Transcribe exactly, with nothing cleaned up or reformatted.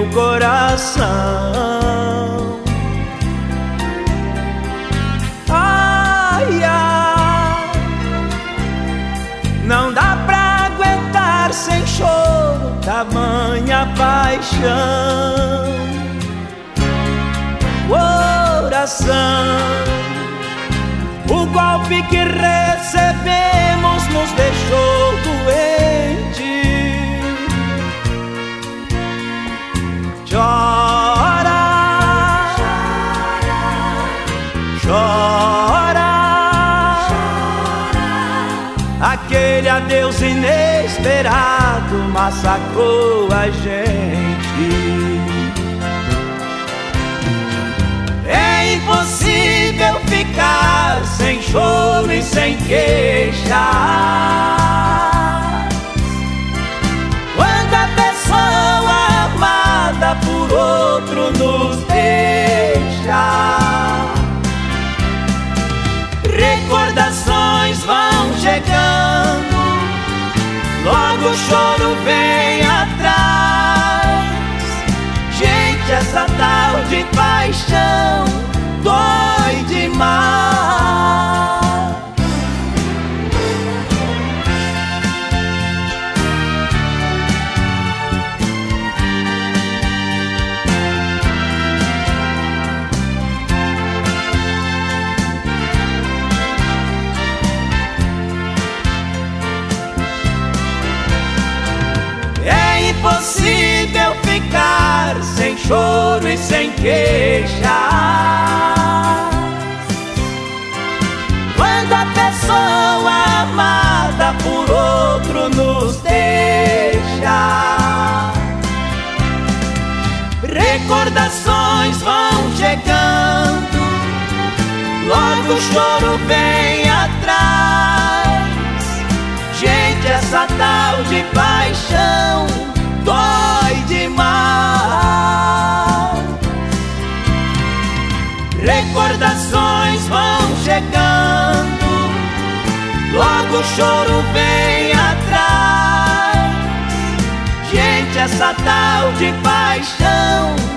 meu coração. Ai, ai, não dá pra aguentar sem choro tamanha paixão. Coração, o golpe que recebemos nos deixou doente. Chora, chora, chora. Aquele adeus inesperado massacrou a gente. É impossível ficar sem choro e sem queixas quando a pessoa amada por outro nos deixa. Recordações vão chegando, logo o choro vem atrás. Gente, essa tal de paixão dói demais. É impossível ficar sem choro e sem queixas quando a pessoa amada por outro nos deixa. Recordações vão chegando, logo o choro vem atrás. Gente, essa tal de paixão dói demais. Recordações vão chegando, logo o choro vem atrás. Gente, essa tal de paixão